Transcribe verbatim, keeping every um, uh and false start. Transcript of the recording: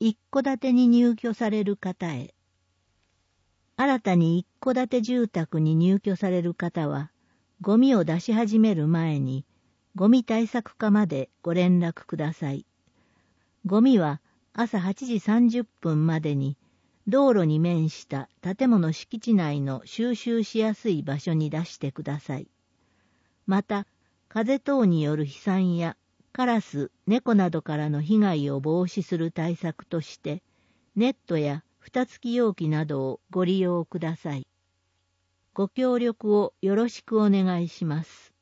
一戸建てに入居される方へ。新たに一戸建て住宅に入居される方は、ゴミを出し始める前に、ゴミ対策課までご連絡ください。ゴミは朝はちじさんじゅっぷんまでに、道路に面した建物敷地内の収集しやすい場所に出してください。また、風等による飛散やカラス、猫などからの被害を防止する対策として、ネットや蓋付き容器などをご利用ください。ご協力をよろしくお願いします。